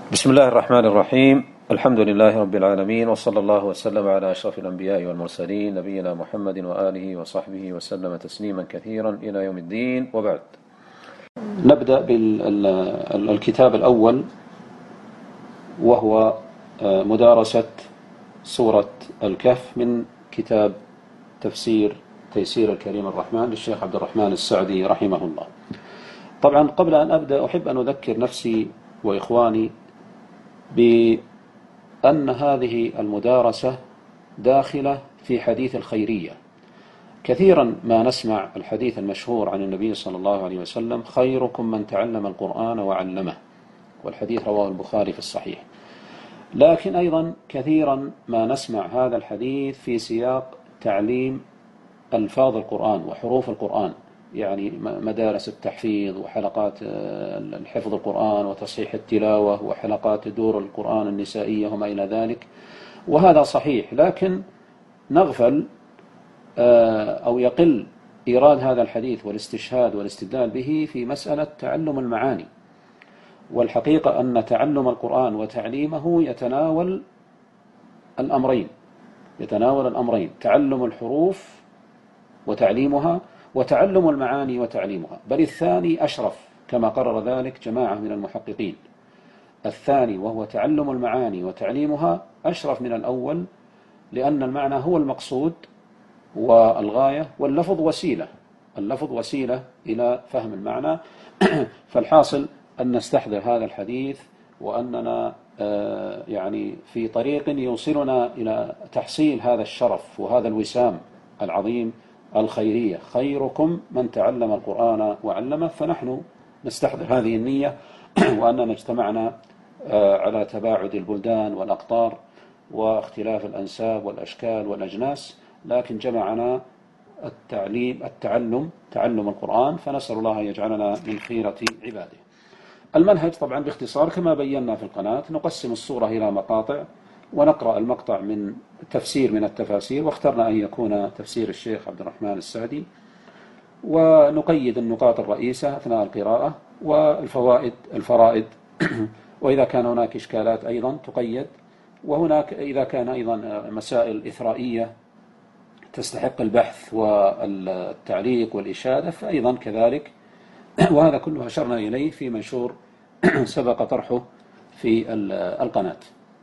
بسم الله الرحمن الرحيم. الحمد لله رب العالمين، وصلى الله وسلم على أشرف الأنبياء والمرسلين، نبينا محمد وآله وصحبه وسلم تسليما كثيرا إلى يوم الدين، وبعد. نبدأ بالكتاب الأول، وهو مدارسة سورة الكهف من كتاب تيسير الكريم الرحمن للشيخ عبد الرحمن السعدي رحمه الله. طبعا قبل أن أبدأ أحب أن أذكر نفسي وإخواني بأن هذه المدارسة داخلة في حديث الخيرية. كثيرا ما نسمع الحديث المشهور عن النبي صلى الله عليه وسلم: خيركم من تعلم القرآن وعلمه، والحديث رواه البخاري في الصحيح. لكن أيضا كثيرا ما نسمع هذا الحديث في سياق تعليم ألفاظ القرآن وحروف القرآن، يعني مدارس التحفيظ وحلقات الحفظ القرآن وتصحيح التلاوة وحلقات دور القرآن النسائية وما إلى ذلك، وهذا صحيح، لكن نغفل أو يقل إيراد هذا الحديث والاستشهاد والاستدلال به في مسألة تعلم المعاني. والحقيقة أن تعلم القرآن وتعليمه يتناول الأمرين: تعلم الحروف وتعليمها، وتعلم المعاني وتعليمها، بل الثاني أشرف كما قرر ذلك جماعة من المحققين. الثاني وهو تعلم المعاني وتعليمها أشرف من الأول، لأن المعنى هو المقصود والغاية، واللفظ وسيلة إلى فهم المعنى. فالحاصل أن نستحضر هذا الحديث، وأننا يعني في طريق يوصلنا إلى تحصيل هذا الشرف وهذا الوسام العظيم الخيرية: خيركم من تعلم القرآن وعلمه. فنحن نستحضر هذه النية، وأننا اجتمعنا على تباعد البلدان والأقطار واختلاف الأنساب والأشكال والأجناس، لكن جمعنا تعلم القرآن، فنسأل الله أن يجعلنا من خيرة عباده. المنهج طبعا باختصار كما بينا في القناة: نقسم الصورة إلى مقاطع، ونقرأ المقطع من تفسير من التفاسير، واخترنا أن يكون تفسير الشيخ عبد الرحمن السعدي، ونقيد النقاط الرئيسة أثناء القراءة، والفرائد وإذا كان هناك إشكالات أيضا تقيد، وهناك إذا كان أيضا مسائل إثرائية تستحق البحث والتعليق والإشادة فأيضا كذلك. وهذا كله أشرنا إليه في منشور سبق طرحه في القناة.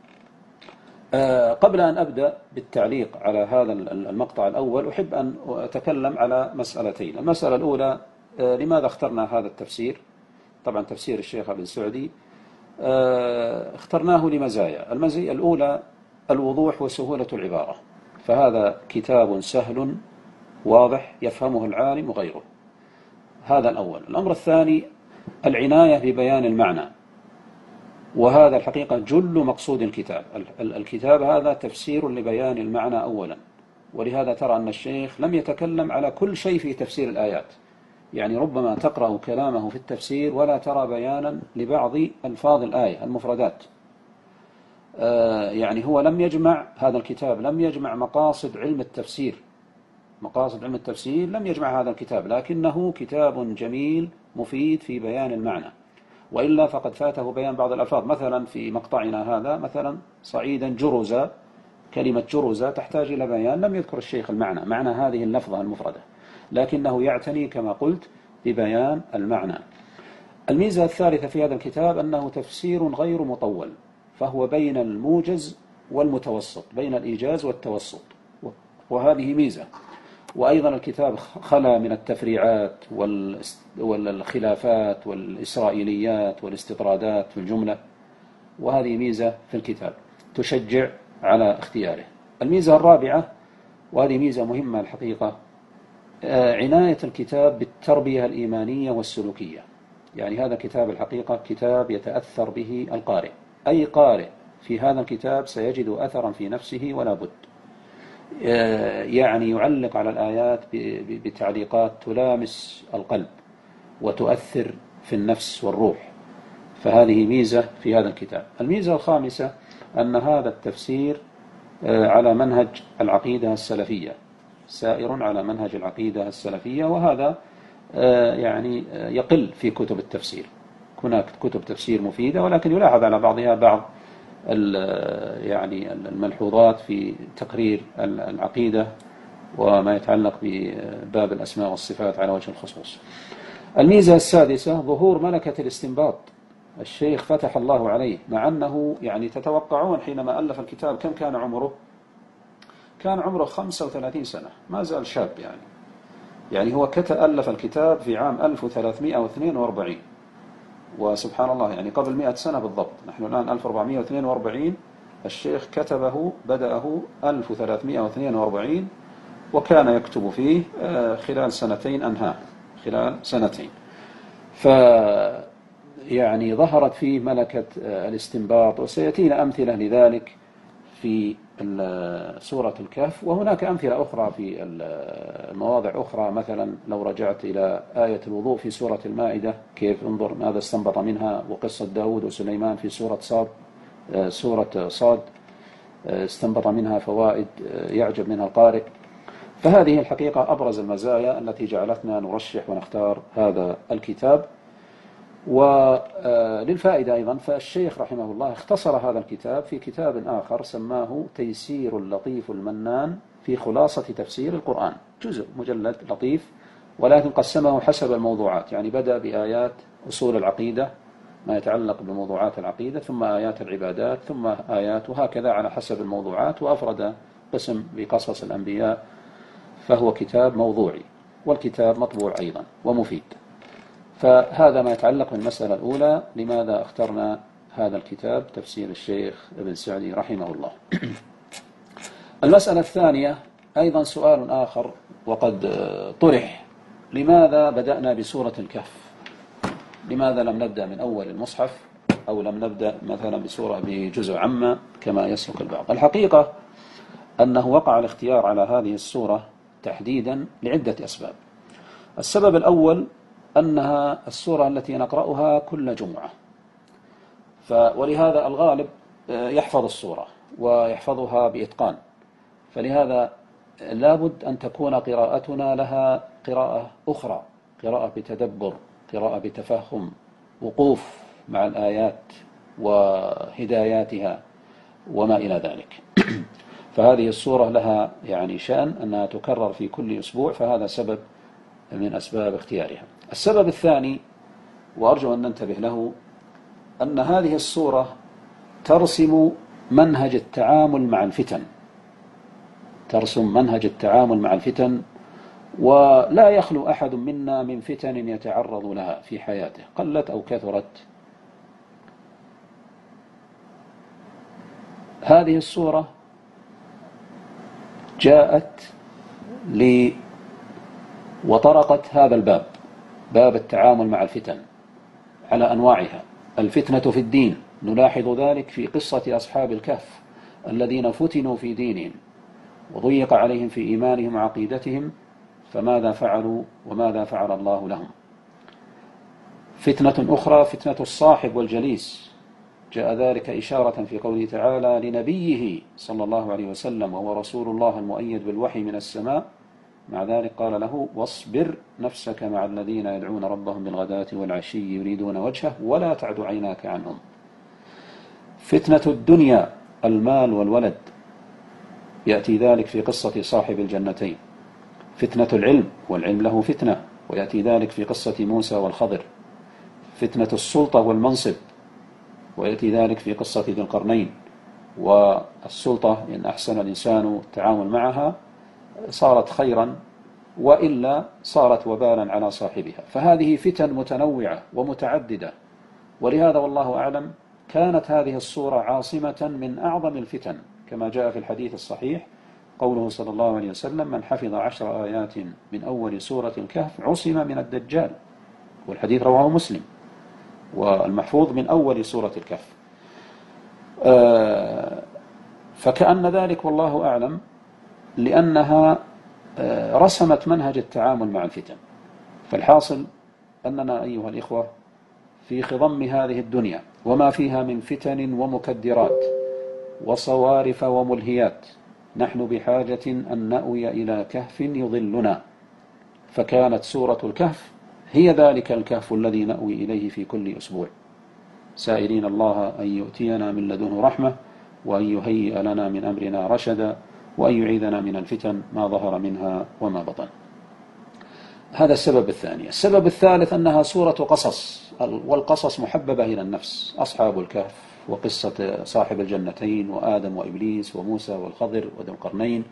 قبل أن أبدأ بالتعليق على هذا المقطع الأول، أحب أن أتكلم على مسألتين. المسألة الأولى: لماذا اخترنا هذا التفسير؟ طبعا تفسير الشيخ عبد السعدي اخترناه لمزايا. المزايا الأولى الوضوح وسهولة العبارة، فهذا كتاب سهل واضح يفهمه العالم وغيره، هذا الأول. الأمر الثاني العناية ببيان المعنى، وهذا الحقيقة جل مقصود الكتاب. الكتاب هذا تفسير لبيان المعنى أولا، ولهذا ترى أن الشيخ لم يتكلم على كل شيء في تفسير الآيات، يعني ربما تقرأ كلامه في التفسير ولا ترى بيانا لبعض ألفاظ الآية المفردات. يعني هو هذا الكتاب لم يجمع مقاصد علم التفسير لم يجمع هذا الكتاب، لكنه كتاب جميل مفيد في بيان المعنى، وإلا فقد فاته بيان بعض الألفاظ. مثلا في مقطعنا هذا مثلا: صعيدا جرزا، كلمة جرزا تحتاج إلى بيان، لم يذكر الشيخ معنى هذه اللفظة المفردة، لكنه يعتني كما قلت ببيان المعنى. الميزة الثالثة في هذا الكتاب أنه تفسير غير مطول، فهو بين الموجز والمتوسط، بين الإيجاز والتوسط، وهذه ميزة. وأيضا الكتاب خلا من التفريعات والخلافات والإسرائيليات والاستطرادات في الجملة، وهذه ميزة في الكتاب تشجع على اختياره. الميزة الرابعة، وهذه ميزة مهمة الحقيقة: عناية الكتاب بالتربية الإيمانية والسلوكية. يعني هذا الكتاب الحقيقة كتاب يتأثر به القارئ، أي قارئ في هذا الكتاب سيجد أثرا في نفسه ولا بد. يعني يعلق على الآيات بتعليقات تلامس القلب وتؤثر في النفس والروح، فهذه ميزة في هذا الكتاب. الميزة الخامسة أن هذا التفسير على منهج العقيدة السلفية، سائر على منهج العقيدة السلفية، وهذا يعني يقل في كتب التفسير. هناك كتب تفسير مفيدة، ولكن يلاحظ على بعضها بعض يعني الملحوظات في تقرير العقيدة وما يتعلق بباب الأسماء والصفات على وجه الخصوص. الميزة السادسة ظهور ملكة الاستنباط. الشيخ فتح الله عليه، مع أنه يعني تتوقعون حينما ألف الكتاب كم كان عمره؟ كان عمره 35 سنة، ما زال شاب يعني هو ألف الكتاب في عام 1342، وسبحان الله يعني قبل 100 سنة بالضبط. نحن الآن 1442، الشيخ بدأه 1342، وكان يكتب فيه خلال سنتين أنهاه، خلال سنتين. يعني ظهرت فيه ملكة الاستنباط، وسيأتينا أمثلة لذلك في سورة الكهف، وهناك أمثلة أخرى في المواضع أخرى. مثلا لو رجعت إلى آية الوضوء في سورة المائدة، كيف انظر ماذا استنبط منها، وقصة داود وسليمان في سورة صاد استنبط منها فوائد يعجب منها القارئ. فهذه الحقيقة أبرز المزايا التي جعلتنا نرشح ونختار هذا الكتاب. وللفائدة أيضا، فالشيخ رحمه الله اختصر هذا الكتاب في كتاب آخر سماه تيسير اللطيف المنان في خلاصة تفسير القرآن، جزء مجلد لطيف، ولكن قسمه حسب الموضوعات. يعني بدأ بآيات أصول العقيدة، ما يتعلق بموضوعات العقيدة، ثم آيات العبادات، ثم آيات، وهكذا على حسب الموضوعات، وأفرد قسم بقصص الأنبياء. فهو كتاب موضوعي، والكتاب مطبوع أيضا ومفيد. فهذا ما يتعلق بالمسألة الأولى، لماذا اخترنا هذا الكتاب تفسير الشيخ ابن سعدي رحمه الله. المسألة الثانية أيضا سؤال آخر وقد طرح: لماذا بدأنا بسورة الكهف؟ لماذا لم نبدأ من أول المصحف، أو لم نبدأ مثلا بجزء عامة كما يسلك البعض؟ الحقيقة أنه وقع الاختيار على هذه السورة تحديدا لعدة أسباب. السبب الأول أنها السورة التي نقرأها كل جمعة، ولهذا الغالب يحفظ السورة ويحفظها بإتقان، فلهذا لابد أن تكون قراءتنا لها قراءة أخرى، قراءة بتدبر، قراءة بتفهم، وقوف مع الآيات وهداياتها وما إلى ذلك. فهذه السورة لها يعني شأن أنها تكرر في كل أسبوع، فهذا سبب من أسباب اختيارها. السبب الثاني، وأرجو أن ننتبه له، أن هذه السورة ترسم منهج التعامل مع الفتن، ترسم منهج التعامل مع الفتن، ولا يخلو أحد منا من فتن يتعرض لها في حياته، قلت أو كثرت. هذه السورة جاءت وطرقت هذا الباب، باب التعامل مع الفتن على أنواعها. الفتنة في الدين، نلاحظ ذلك في قصة أصحاب الكهف الذين فتنوا في دينهم وضيق عليهم في إيمانهم وعقيدتهم، فماذا فعلوا وماذا فعل الله لهم. فتنة أخرى فتنة الصاحب والجليس، جاء ذلك إشارة في قوله تعالى لنبيه صلى الله عليه وسلم وهو رسول الله المؤيد بالوحي من السماء، مع ذلك قال له واصبر نفسك مع الذين يدعون ربهم بالغداة والعشي يريدون وجهه ولا تعد عيناك عنهم. فتنة الدنيا، المال والولد، يأتي ذلك في قصة صاحب الجنتين. فتنة العلم، والعلم له فتنة، ويأتي ذلك في قصة موسى والخضر. فتنة السلطة والمنصب، ويأتي ذلك في قصة ذي القرنين. والسلطة إن أحسن الإنسان التعامل معها صارت خيرا، وإلا صارت وبالا على صاحبها. فهذه فتن متنوعة ومتعددة، ولهذا والله أعلم كانت هذه السورة عاصمة من أعظم الفتن، كما جاء في الحديث الصحيح قوله صلى الله عليه وسلم من حفظ 10 آيات من أول سورة الكهف عصم من الدجال، والحديث رواه مسلم، والمحفوظ من أول سورة الكهف. فكأن ذلك والله أعلم لأنها رسمت منهج التعامل مع الفتن. فالحاصل أننا أيها الإخوة في خضم هذه الدنيا وما فيها من فتن ومكدرات وصوارف وملهيات، نحن بحاجة أن نأوي إلى كهف يظلنا. فكانت سورة الكهف هي ذلك الكهف الذي نأوي إليه في كل أسبوع، سائلين الله أن يؤتينا من لدنه رحمة، وأن يهيئ لنا من أمرنا رشدا، وأن يعيذنا من الفتن ما ظهر منها وما بطن. هذا السبب الثاني. السبب الثالث أنها سورة قصص، والقصص محببة إلى النفس، أصحاب الكهف وقصة صاحب الجنتين وآدم وإبليس وموسى والخضر وذو القرنين،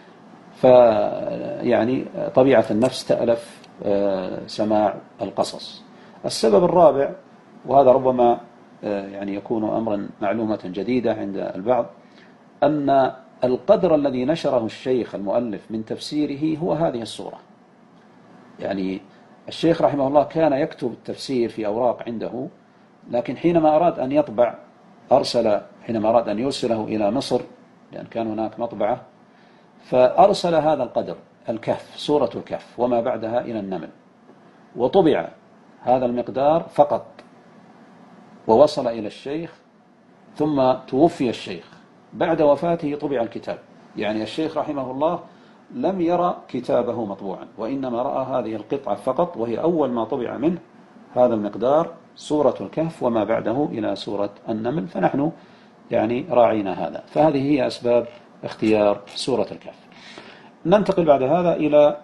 فيعني طبيعة النفس تألف سماع القصص. السبب الرابع، وهذا ربما يعني يكون أمرا معلومة جديدة عند البعض، أن القدر الذي نشره الشيخ المؤلف من تفسيره هو هذه السورة. يعني الشيخ رحمه الله كان يكتب التفسير في أوراق عنده، لكن حينما أراد أن يطبع حينما أراد أن يرسله إلى مصر، لأن كان هناك مطبعة، فأرسل هذا القدر الكهف، سورة الكهف وما بعدها إلى النمل، وطبع هذا المقدار فقط، ووصل إلى الشيخ، ثم توفي الشيخ. بعد وفاته طبع الكتاب. يعني الشيخ رحمه الله لم يرى كتابه مطبوعا، وإنما رأى هذه القطعة فقط، وهي أول ما طبع منه هذا المقدار، سورة الكهف وما بعده إلى سورة النمل. فنحن يعني راعينا هذا. فهذه هي أسباب اختيار سورة الكهف. ننتقل بعد هذا إلى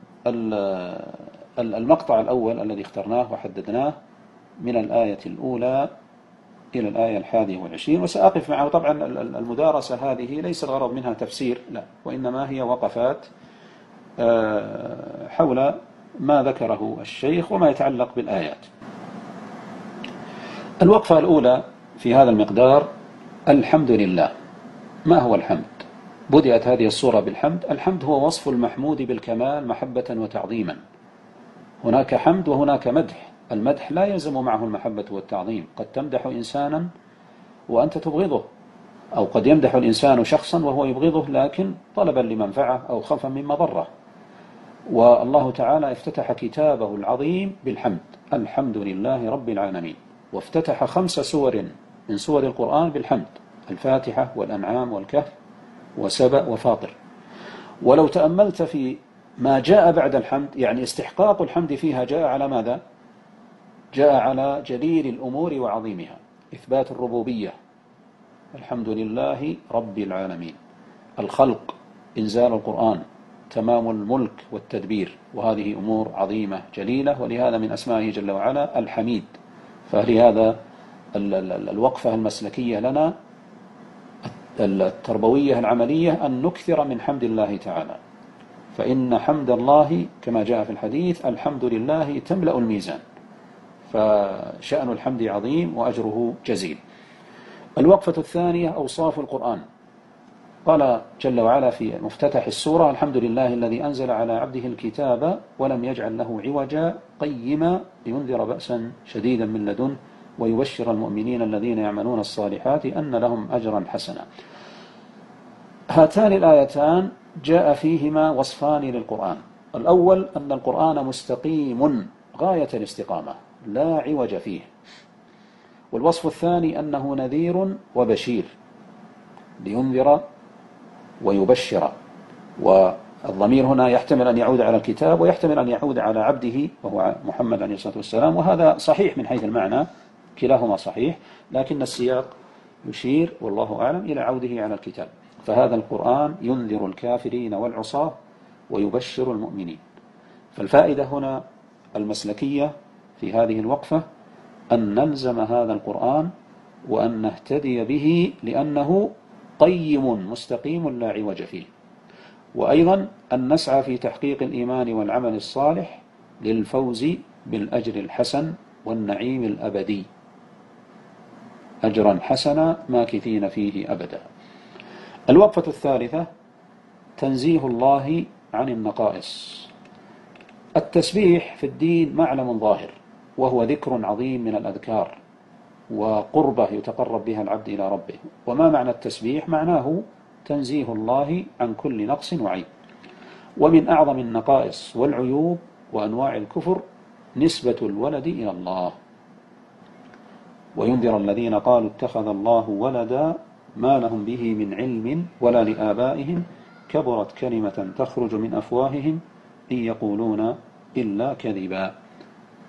المقطع الأول الذي اخترناه وحددناه من الآية الأولى إلى الآية 21، وسأقف معه. طبعا المدارسة هذه ليس الغرض منها تفسير، لا، وإنما هي وقفات حول ما ذكره الشيخ وما يتعلق بالآيات. الوقفة الأولى في هذا المقدار: الحمد لله. ما هو الحمد؟ بدأت هذه السورة بالحمد. الحمد هو وصف المحمود بالكمال محبة وتعظيما. هناك حمد وهناك مدح. المدح لا يلزم معه المحبة والتعظيم. قد تمدح إنسانا وأنت تبغضه، أو قد يمدح الإنسان شخصا وهو يبغضه لكن طلبا لمنفعة أو خوفا من مضرة. والله تعالى افتتح كتابه العظيم بالحمد: الحمد لله رب العالمين. وافتتح 5 سور من سور القرآن بالحمد: الفاتحة والأنعام والكهف وسبأ وفاطر. ولو تأملت في ما جاء بعد الحمد، يعني استحقاق الحمد فيها جاء على ماذا؟ جاء على جليل الأمور وعظيمها: إثبات الربوبية، الحمد لله رب العالمين. الخلق، إنزال القرآن، تمام الملك والتدبير، وهذه أمور عظيمة جليلة، ولهذا من أسمائه جل وعلا الحميد. فلهذا الوقفة المسلكية لنا التربوية العملية أن نكثر من حمد الله تعالى، فإن حمد الله كما جاء في الحديث: الحمد لله تملأ الميزان. فشأن الحمد عظيم وأجره جزيل. الوقفة الثانية: أوصاف القرآن. قال جل وعلا في مفتتح السورة: الحمد لله الذي أنزل على عبده الكتاب ولم يجعل له عوجا قيما لينذر بأسا شديدا من لدنه ويبشر المؤمنين الذين يعملون الصالحات أن لهم أجرا حسنا. هاتان الآيتان جاء فيهما وصفان للقرآن. الأول أن القرآن مستقيم غاية الاستقامة لا عوج فيه. والوصف الثاني أنه نذير وبشير، لينذر ويبشر. والضمير هنا يحتمل أن يعود على الكتاب ويحتمل أن يعود على عبده وهو محمد عليه الصلاة والسلام، وهذا صحيح من حيث المعنى، كلاهما صحيح، لكن السياق يشير والله أعلم إلى عوده على الكتاب. فهذا القرآن ينذر الكافرين والعصاة ويبشر المؤمنين. فالفائدة هنا المسلكية في هذه الوقفة أن نلزم هذا القرآن وأن نهتدي به، لأنه قيم مستقيم لا عوج فيه. وأيضا أن نسعى في تحقيق الإيمان والعمل الصالح للفوز بالأجر الحسن والنعيم الأبدي، أجرا حسنا ماكثين فيه أبدا. الوقفة الثالثة: تنزيه الله عن النقائص. التسبيح في الدين معلم ظاهر، وهو ذكر عظيم من الأذكار وقربة يتقرب بها العبد إلى ربه. وما معنى التسبيح؟ معناه تنزيه الله عن كل نقص وعيب. ومن أعظم النقائص والعيوب وأنواع الكفر نسبة الولد إلى الله. وينذر الذين قالوا اتخذ الله ولدا ما لهم به من علم ولا لآبائهم كبرت كلمة تخرج من أفواههم إن يقولون إلا كذبا.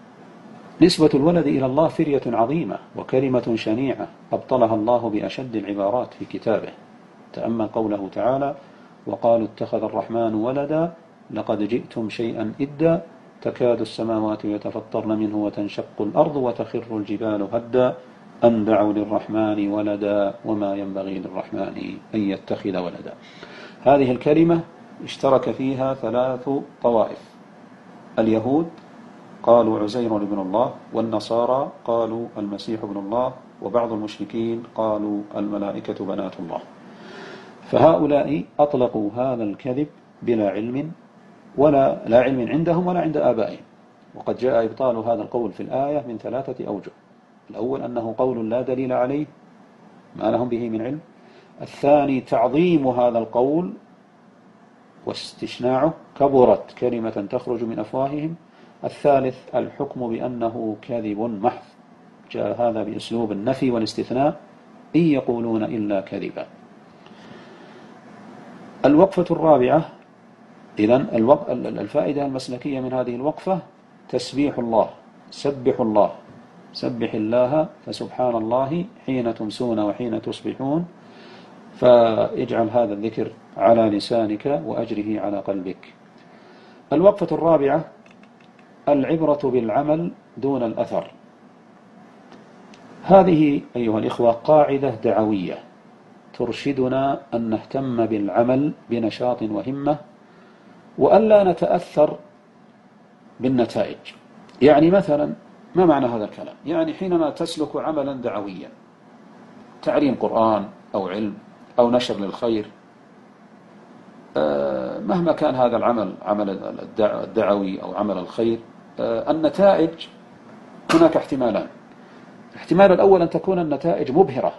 نسبة الولد إلى الله فرية عظيمة وكلمة شنيعة أبطلها الله بأشد العبارات في كتابه. تأمل قوله تعالى: وقالوا اتخذ الرحمن ولدا لقد جئتم شيئا إدا تكاد السماوات يتفطرن منه وتنشق الأرض وتخر الجبال هدا أن دعوا للرحمن ولدا وما ينبغي للرحمن أن يتخذ ولدا. هذه الكلمة اشترك فيها 3 طوائف: اليهود قالوا عزير ابن الله، والنصارى قالوا المسيح ابن الله، وبعض المشركين قالوا الملائكة بنات الله. فهؤلاء أطلقوا هذا الكذب بلا علم، لا علم عندهم ولا عند آبائهم. وقد جاء إبطال هذا القول في الآية من 3 أوجه: الأول أنه قول لا دليل عليه، ما لهم به من علم. الثاني تعظيم هذا القول واستشناعه، كبرت كلمة تخرج من أفواههم. الثالث الحكم بأنه كذب محض، جاء هذا بأسلوب النفي والاستثناء: إن يقولون إلا كذبا. الوقفة الرابعة، إذن الفائدة المسلكية من هذه الوقفة: تسبيح الله، سبح الله، سبح الله فسبحان الله حين تمسون وحين تصبحون، فاجعل هذا الذكر على لسانك وأجره على قلبك. الوقفة الرابعة: العبرة بالعمل دون الأثر. هذه أيها الإخوة قاعدة دعوية ترشدنا أن نهتم بالعمل بنشاط وهمة، وألا نتأثر بالنتائج. يعني مثلا، ما معنى هذا الكلام؟ يعني حينما تسلك عملا دعويا، تعليم قرآن أو علم أو نشر للخير، مهما كان هذا العمل، عمل الدعوي أو عمل الخير، النتائج هناك احتمالان. الاحتمال الأول أن تكون النتائج مبهرة،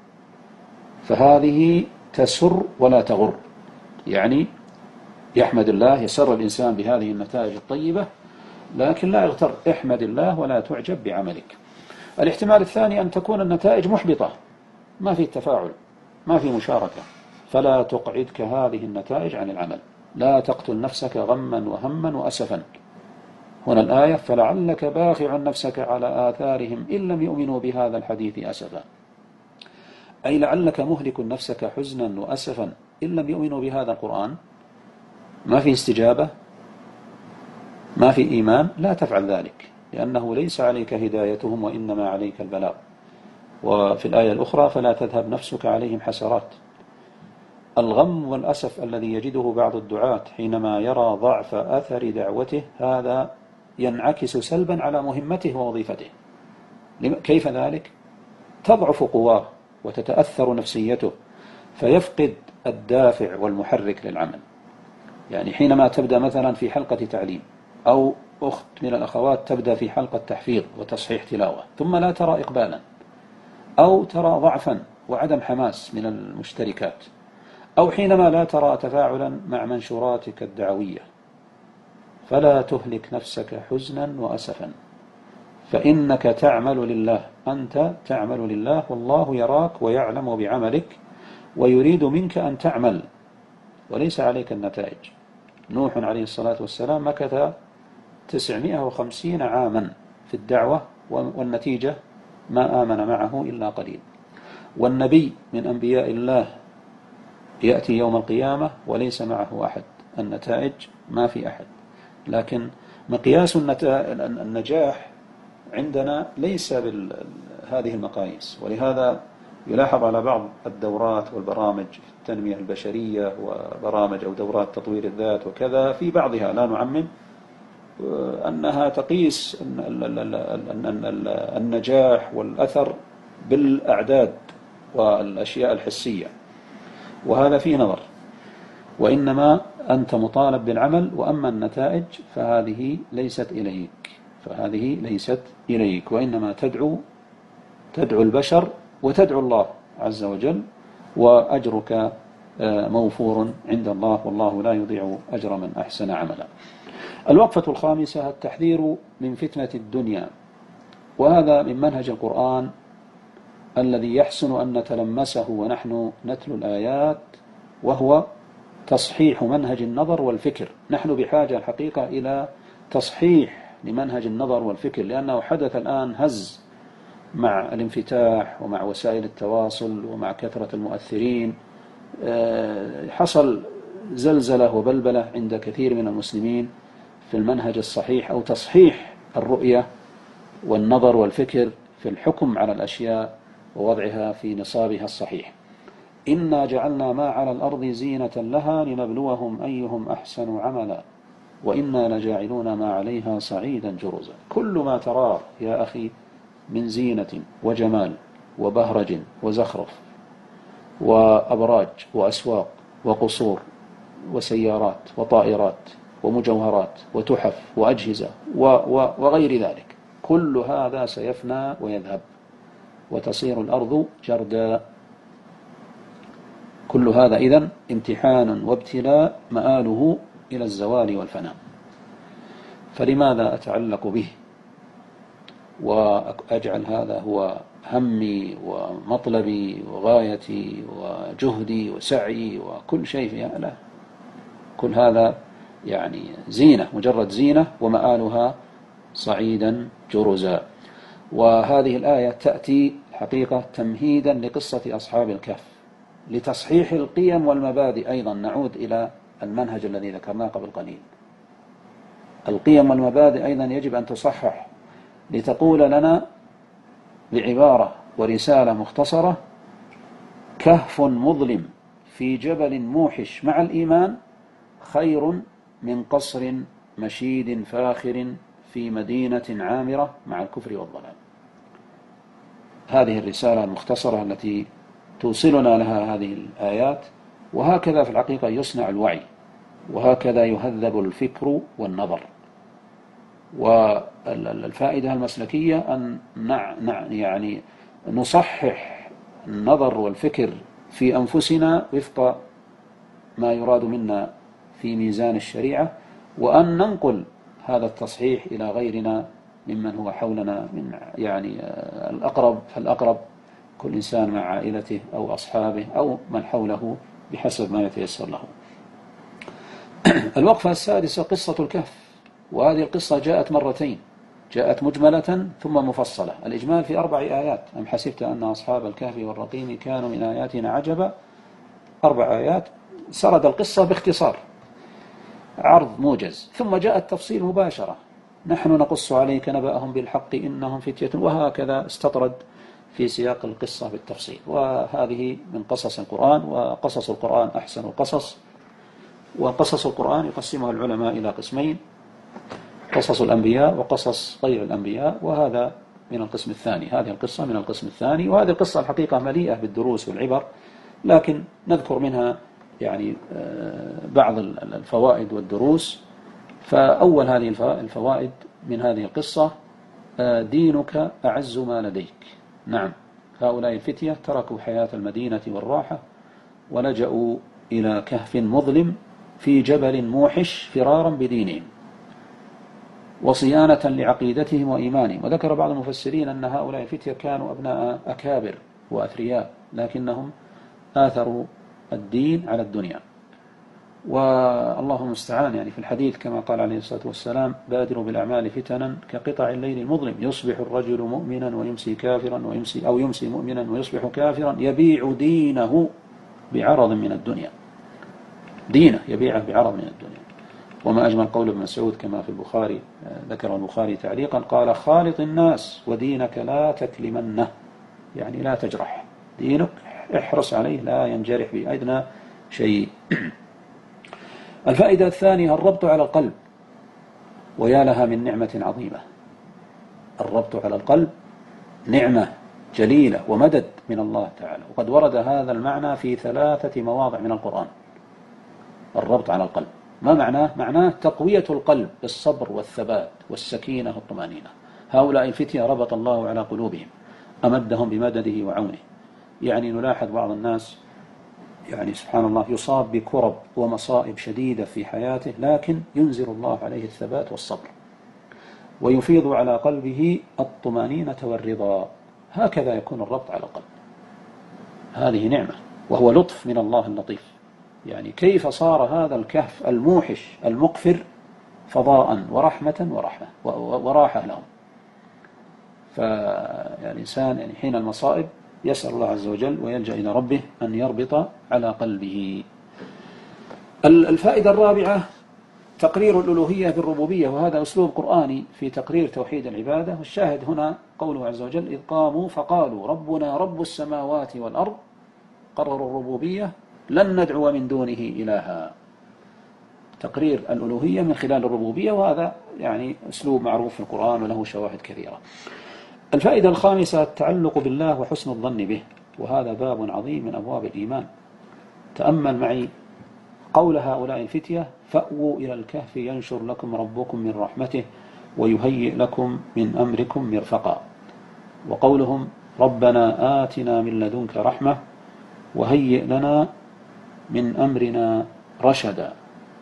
فهذه تسر ولا تغر، يعني يحمد الله، يسر الإنسان بهذه النتائج الطيبة، لكن لا يغتر، احمد الله ولا تعجب بعملك. الاحتمال الثاني أن تكون النتائج محبطة، ما في تفاعل، ما في مشاركة، فلا تقعدك هذه النتائج عن العمل. لا تقتل نفسك غما وهما وأسفا. هنا الآية: فلعلك باخع نفسك على آثارهم إن لم يؤمنوا بهذا الحديث أسفا، أي لعلك مهلك نفسك حزنا وأسفا إن لم يؤمنوا بهذا القرآن. ما في استجابة، ما في إيمان، لا تفعل ذلك، لأنه ليس عليك هدايتهم وإنما عليك البلاغ. وفي الآية الأخرى: فلا تذهب نفسك عليهم حسرات. الغم والأسف الذي يجده بعض الدعاة حينما يرى ضعف أثر دعوته، هذا ينعكس سلبا على مهمته ووظيفته. كيف ذلك؟ تضعف قواه وتتأثر نفسيته، فيفقد الدافع والمحرك للعمل. يعني حينما تبدأ مثلا في حلقة تعليم، أو أخت من الأخوات تبدأ في حلقة تحفيظ وتصحيح تلاوة، ثم لا ترى إقبالا، أو ترى ضعفا وعدم حماس من المشتركات، أو حينما لا ترى تفاعلا مع منشوراتك الدعوية، فلا تهلك نفسك حزنا وأسفا، فإنك تعمل لله، أنت تعمل لله، والله يراك ويعلم بعملك ويريد منك أن تعمل وليس عليك النتائج. نوح عليه الصلاة والسلام مكث 950 عاما في الدعوة، والنتيجة ما آمن معه إلا قليل. والنبي من أنبياء الله يأتي يوم القيامة وليس معه أحد، النتائج ما في أحد. لكن مقياس النجاح عندنا ليس بهذه المقاييس، ولهذا يلاحظ على بعض الدورات والبرامج في التنمية البشرية، وبرامج أو دورات تطوير الذات وكذا، في بعضها لا نعمم، أنها تقيس النجاح والأثر بالأعداد والأشياء الحسية، وهذا فيه نظر. وإنما أنت مطالب بالعمل، وأما النتائج فهذه ليست إليك، وإنما تدعو البشر وتدعو الله عز وجل، وأجرك موفور عند الله، والله لا يضيع أجر من أحسن عملا. الوقفة الخامسة: التحذير من فتنة الدنيا. وهذا من منهج القرآن الذي يحسن أن نتلمسه ونحن نتلو الآيات، وهو تصحيح منهج النظر والفكر. نحن بحاجة الحقيقة إلى تصحيح لمنهج النظر والفكر، لأنه حدث الآن هز مع الانفتاح ومع وسائل التواصل ومع كثرة المؤثرين، حصل زلزلة وبلبلة عند كثير من المسلمين في المنهج الصحيح أو تصحيح الرؤية والنظر والفكر في الحكم على الأشياء ووضعها في نصابها الصحيح. إنا جعلنا ما على الأرض زينة لها لنبلوهم أيهم أحسن عملا وإنا لجاعلون ما عليها صعيدا جرزا. كل ما تراه يا أخي من زينة وجمال وبهرج وزخرف وأبراج وأسواق وقصور وسيارات وطائرات ومجوهرات وتحف وأجهزة وغير ذلك، كل هذا سيفنى ويذهب وتصير الأرض جردا. كل هذا إذن امتحان وابتلاء مآله إلى الزوال والفناء. فلماذا أتعلق به وأجعل هذا هو همي ومطلبي وغايتي وجهدي وسعي وكل شيء فيها؟ لا، كل هذا يعني زينة، مجرد زينة، ومآلها صعيدا جرزا. وهذه الآية تأتي حقيقة تمهيدا لقصة أصحاب الكهف لتصحيح القيم والمبادئ. أيضا نعود إلى المنهج الذي ذكرناه قبل قليل، القيم والمبادئ أيضا يجب أن تصحح، لتقول لنا بعبارة ورسالة مختصرة: كهف مظلم في جبل موحش مع الإيمان خير من قصر مشيد فاخر في مدينة عامرة مع الكفر والضلال. هذه الرسالة المختصرة التي توصلنا لها هذه الآيات. وهكذا في الحقيقة يصنع الوعي، وهكذا يهذب الفكر والنظر. والفائدة المسلكية أن يعني نصحح النظر والفكر في أنفسنا وفق ما يراد منا في ميزان الشريعة، وأن ننقل هذا التصحيح إلى غيرنا ممن هو حولنا من يعني الأقرب فالأقرب، كل إنسان مع عائلته أو أصحابه أو من حوله بحسب ما يتيسر له. الوقفة السادسة قصة الكهف. وهذه القصة جاءت مرتين، جاءت مجملة ثم مفصلة. الإجمال في 4 آيات: أم حسبت أن أصحاب الكهف والرقيم كانوا من آياتنا عجبا. 4 آيات سرد القصة باختصار، عرض موجز، ثم جاء التفصيل مباشرة: نحن نقص عليك نبأهم بالحق إنهم فتية، وهكذا استطرد في سياق القصة بالتفصيل. وهذه من قصص القرآن، وقصص القرآن أحسن القصص. وقصص القرآن يقسمها العلماء إلى قسمين: قصص الأنبياء وقصص غير الأنبياء، وهذا من القسم الثاني. هذه القصة من القسم الثاني، وهذه القصة الحقيقة مليئة بالدروس والعبر، لكن نذكر منها يعني بعض الفوائد والدروس. فأول هذه الفوائد من هذه القصة: دينك أعز ما لديك. نعم، هؤلاء الفتية تركوا حياة المدينة والراحة ولجأوا إلى كهف مظلم في جبل موحش فرارا بدينهم وصيانة لعقيدتهم وإيمانهم. وذكر بعض المفسرين أن هؤلاء الفتية كانوا أبناء أكابر وأثرياء، لكنهم آثروا الدين على الدنيا. والله المستعان. يعني في الحديث كما قال عليه الصلاة والسلام: بادروا بالأعمال فتنا كقطع الليل المظلم، يصبح الرجل مؤمنا ويمسي كافرا، يمسي مؤمنا ويصبح كافرا، يبيع دينه بعرض من الدنيا. دينه يبيعه بعرض من الدنيا. وما أجمل قول ابن مسعود كما في البخاري، ذكر البخاري تعليقا، قال: خالط الناس ودينك لا تكلمنه، يعني لا تجرح دينك، احرص عليه لا ينجرح بأدنى شيء. الفائدة الثانية: الربط على القلب. ويا لها من نعمة عظيمة. الربط على القلب نعمة جليلة ومدد من الله تعالى، وقد ورد هذا المعنى في 3 مواضع من القرآن. الربط على القلب ما معناه؟ معناه تقوية القلب بالصبر والثبات والسكينة والطمأنينة. هؤلاء الفتية ربط الله على قلوبهم، أمدهم بمدده وعونه. يعني نلاحظ بعض الناس يعني سبحان الله يصاب بكرب ومصائب شديدة في حياته، لكن ينزل الله عليه الثبات والصبر، ويفيض على قلبه الطمأنينة والرضا. هكذا يكون الربط على القلب. هذه نعمة وهو لطف من الله اللطيف. يعني كيف صار هذا الكهف الموحش المقفر فضاء ورحمة وراحة لهم. فالإنسان يعني حين المصائب يسأل الله عز وجل ويلجأ إلى ربه أن يربط على قلبه. الفائدة الرابعة تقرير الألوهية بالربوبية، وهذا أسلوب قرآني في تقرير توحيد العبادة. والشاهد هنا قوله عز وجل: إذ قاموا فقالوا ربنا رب السماوات والأرض، قرروا الربوبية، لن ندعو من دونه إلها. تقرير الألوهية من خلال الربوبية، وهذا يعني أسلوب معروف في القرآن وله شواهد كثيرة. الفائدة الخامسة التعلق بالله وحسن الظن به، وهذا باب عظيم من أبواب الإيمان. تأمل معي قول هؤلاء الفتية: فأووا إلى الكهف ينشر لكم ربكم من رحمته ويهيئ لكم من أمركم مرفقا. وقولهم: ربنا آتنا من لدنك رحمة وهيئ لنا من أمرنا رشدا.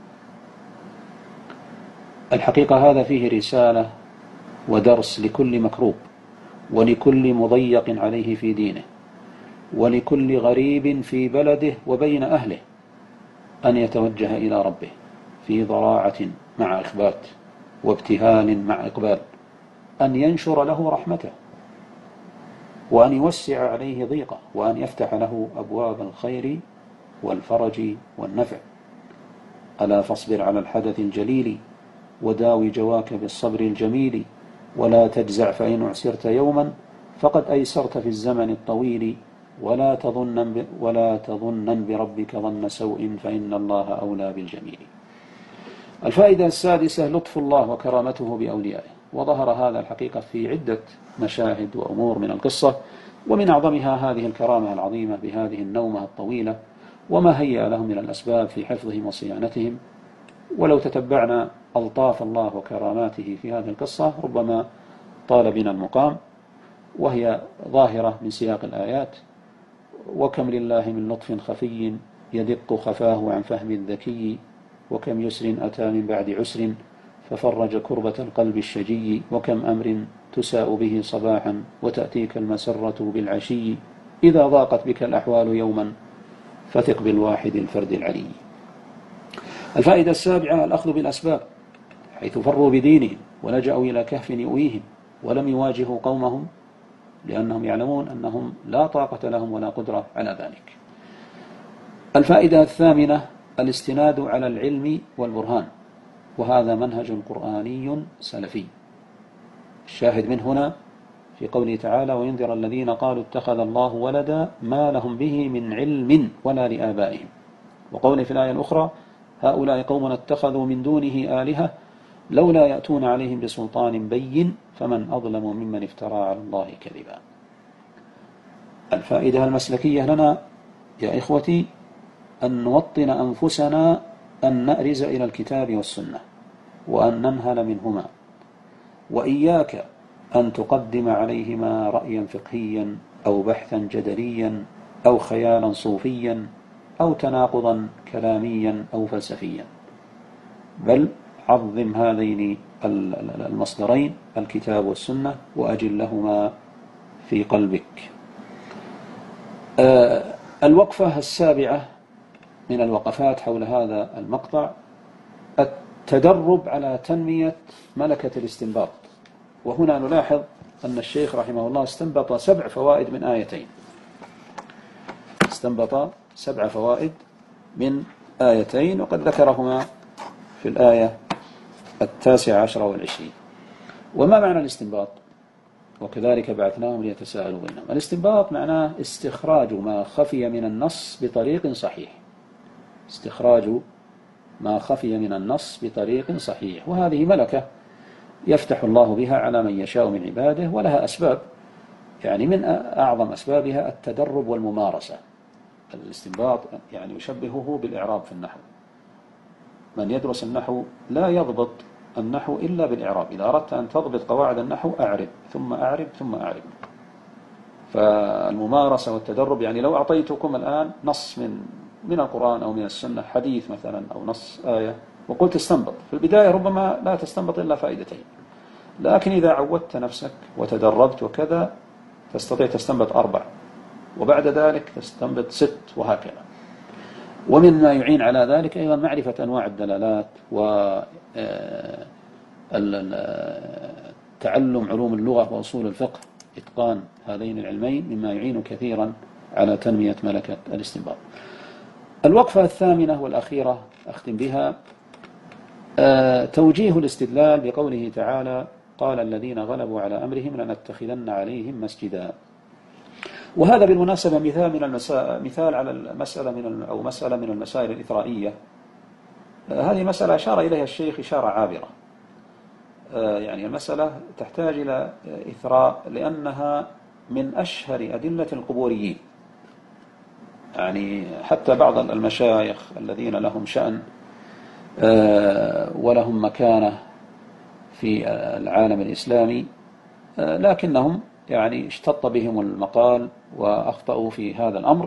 الحقيقة هذا فيه رسالة ودرس لكل مكروب، ولكل مضيق عليه في دينه، ولكل غريب في بلده وبين أهله، أن يتوجه إلى ربه في ضراعة مع إخبات، وابتهال مع إقبال، أن ينشر له رحمته، وأن يوسع عليه ضيقه، وأن يفتح له أبواب الخير والفرج والنفع. ألا فاصبر على الحدث الجليل وداوي جواك بالصبر الجميل، ولا تجزع فإن أعسرت يوما فقد أيسرت في الزمن الطويل، ولا تظنن بربك ظن سوء فإن الله أولى بالجميل. الفائدة السادسة لطف الله وكرامته بأوليائه، وظهر هذا الحقيقة في عدة مشاهد وأمور من القصة، ومن أعظمها هذه الكرامة العظيمة بهذه النومة الطويلة، وما هيأ لهم من الأسباب في حفظهم وصيانتهم. ولو تتبعنا ألطاف الله وكراماته في هذه القصة ربما طال بنا المقام، وهي ظاهرة من سياق الآيات: وكم لله من لطف خفي يدق خفاه عن فهم الذكي، وكم يسر أتى من بعد عسر ففرج كربة القلب الشجي، وكم أمر تساء به صباحا وتأتيك المسرة بالعشي، إذا ضاقت بك الأحوال يوما فثق بالواحد الفرد العلي. الفائدة السابعة الأخذ بالأسباب، حيث فروا بدينهم ولجأوا إلى كهف يؤويهم، ولم يواجهوا قومهم لأنهم يعلمون أنهم لا طاقة لهم ولا قدرة على ذلك. الفائدة الثامنة الاستناد على العلم والبرهان، وهذا منهج قرآني سلفي. الشاهد من هنا في قوله تعالى: وينذر الذين قالوا اتخذ الله ولدا ما لهم به من علم ولا لآبائهم. وقوله في الآية الأخرى: هؤلاء قوم اتخذوا من دونه آلهة لولا يأتون عليهم بسلطان بين فمن أظلم ممن افترى على الله كذبا. الفائدة المسلكية لنا يا إخوتي أن نوطن أنفسنا أن نأرز إلى الكتاب والسنة، وأن ننهل منهما، وإياك أن تقدم عليهما رأيا فقهيا أو بحثا جدليا أو خيالا صوفيا أو تناقضا كلاميا أو فلسفيا، بل عظم هذين المصدرين الكتاب والسنة وأجلهما في قلبك. الوقفة السابعة من الوقفات حول هذا المقطع التدرب على تنمية ملكة الاستنباط. وهنا نلاحظ أن الشيخ رحمه الله استنبط 7 فوائد من آيتين، استنبط 7 فوائد من آيتين، وقد ذكرهما في الآية 19 والعشرين. وما معنى الاستنباط؟ وكذلك بعثناهم ليتساءلوا بينهم. الاستنباط معناه استخراج ما خفي من النص بطريق صحيح، استخراج ما خفي من النص بطريق صحيح، وهذه ملكة يفتح الله بها على من يشاء من عباده، ولها أسباب، يعني من أعظم أسبابها التدرب والممارسة. الاستنباط يعني يشبهه بالإعراب في النحو. من يدرس النحو لا يضبط النحو إلا بالإعراب. إذا أردت أن تضبط قواعد النحو أعرب ثم أعرب ثم أعرب. فالممارسة والتدرب، يعني لو أعطيتكم الآن نص من القرآن أو من السنة، حديث مثلا أو نص آية، وقلت استنبط، في البداية ربما لا تستنبط إلا فائدتين، لكن إذا عودت نفسك وتدربت وكذا تستطيع تستنبط 4، وبعد ذلك تستنبط 6، وهكذا. ومما يعين على ذلك أيضا معرفة أنواع الدلالات وتعلم علوم اللغة وأصول الفقه. إتقان هذين العلمين مما يعين كثيرا على تنمية ملكة الاستنباط. الوقفة الثامنة والأخيرة أختم بها توجيه الاستدلال بقوله تعالى: قال الذين غلبوا على أمرهم لنتخذن عليهم مسجدا. وهذا بالمناسبة مثال على مسألة من المسائل الإثرائية. هذه مسألة أشار إليها الشيخ إشارة عابرة. يعني المسألة تحتاج إلى إثراء لأنها من أشهر أدلة القبوريين. يعني حتى بعض المشايخ الذين لهم شأن ولهم مكانة في العالم الإسلامي لكنهم يعني اشتط بهم المقال وأخطأوا في هذا الأمر،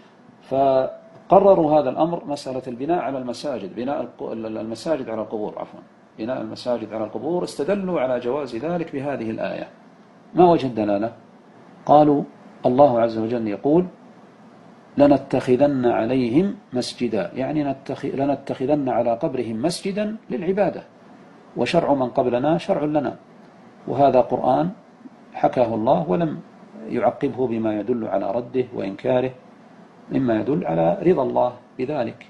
فقرروا هذا الأمر مسألة البناء على المساجد، بناء المساجد على القبور، بناء المساجد على القبور. استدلوا على جواز ذلك بهذه الآية. ما وجه الدلالة؟ قالوا الله عز وجل يقول: لنتخذن عليهم مسجدا، يعني لنتخذن على قبرهم مسجدا للعبادة، وشرع من قبلنا شرع لنا. وهذا قرآن حكاه الله ولم يعقبه بما يدل على رده وإنكاره، مما يدل على رضا الله بذلك.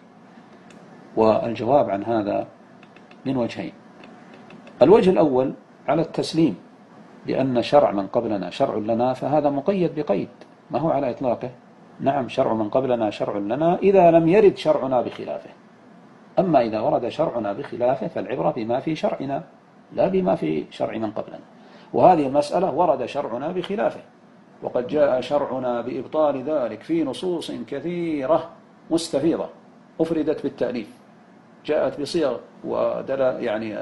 والجواب عن هذا من وجهين. الوجه الأول على التسليم بأن شرع من قبلنا شرع لنا، فهذا مقيد بقيد، ما هو على إطلاقه. نعم، شرع من قبلنا شرع لنا إذا لم يرد شرعنا بخلافه. أما إذا ورد شرعنا بخلافه فالعبرة بما في شرعنا لا بما في شرع من قبلنا. وهذه المسألة ورد شرعنا بخلافه، وقد جاء شرعنا بإبطال ذلك في نصوص كثيرة مستفيضة أفردت بالتأليف، جاءت بصيغ يعني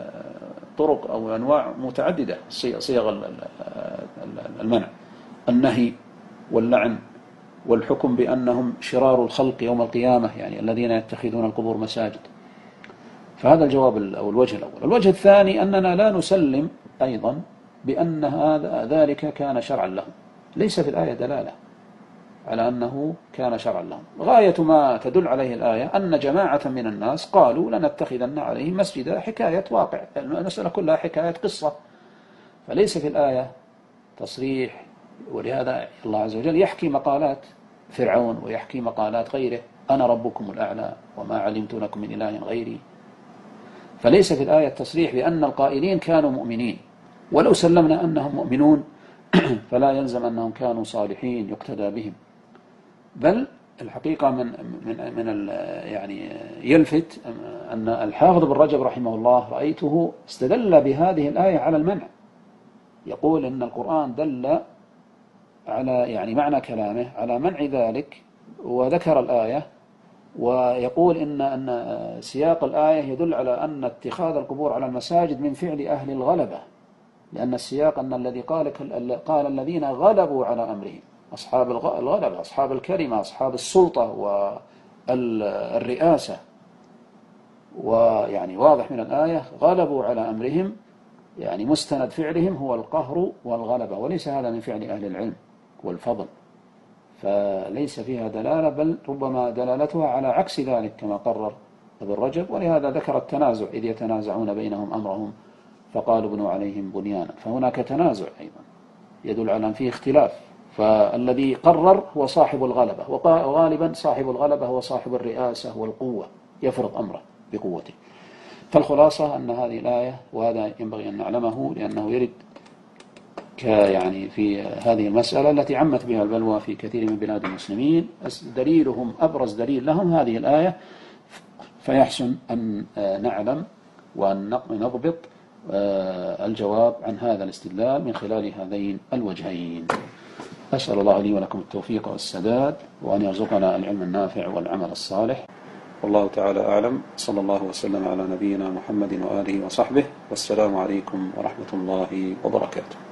طرق أو أنواع متعددة، صيغ المنع، النهي واللعن والحكم بأنهم شرار الخلق يوم القيامة، يعني الذين يتخذون القبور مساجد. فهذا الجواب أو الوجه الأول. الوجه الثاني أننا لا نسلم أيضا بأن ذلك كان شرعا لهم. ليس في الآية دلالة على أنه كان شرعا لهم. غاية ما تدل عليه الآية أن جماعة من الناس قالوا لنتخذن عليهم مسجدا، حكاية واقع، المسألة كلها حكاية قصة، فليس في الآية تصريح. ولهذا الله عز وجل يحكي مقالات فرعون ويحكي مقالات غيره: أنا ربكم الأعلى وما علمت لكم من إله غيري. فليس في الآية تصريح بأن القائلين كانوا مؤمنين. ولو سلمنا أنهم مؤمنون فلا يلزم أنهم كانوا صالحين يقتدى بهم. بل الحقيقة من يعني يلفت أن الحافظ بن رجب رحمه الله رأيته استدل بهذه الآية على المنع. يقول إن القرآن دل على يعني معنى كلامه على منع ذلك، وذكر الآية، ويقول إن سياق الآية يدل على أن اتخاذ القبور على المساجد من فعل أهل الغلبة، لأن السياق أن الذي قال الذين غلبوا على أمرهم، أصحاب الغلبة، أصحاب الكلمة، أصحاب السلطة والرئاسة. ويعني واضح من الآية غلبوا على أمرهم، يعني مستند فعلهم هو القهر والغلبة، وليس هذا من فعل أهل العلم والفضل. فليس فيها دلالة، بل ربما دلالتها على عكس ذلك كما قرر ابن رجب. ولهذا ذكر التنازع إذ يتنازعون بينهم أمرهم فقالوا ابنوا عليهم بنيانا. فهناك تنازع أيضا يدل على أن فيه اختلاف. فالذي قرر هو صاحب الغلبة، وغالبا صاحب الغلبة هو صاحب الرئاسة والقوة، يفرض أمره بقوته. فالخلاصة أن هذه الآية، وهذا ينبغي أن نعلمه لأنه يرد يعني في هذه المسألة التي عمت بها البلوى في كثير من بلاد المسلمين، دليلهم أبرز دليل لهم هذه الآية. فيحسن أن نعلم وأن نضبط الجواب عن هذا الاستدلال من خلال هذين الوجهين. أسأل الله لي ولكم التوفيق والسداد، وأن يرزقنا العلم النافع والعمل الصالح. والله تعالى أعلم. صلى الله وسلم على نبينا محمد وآله وصحبه، والسلام عليكم ورحمة الله وبركاته.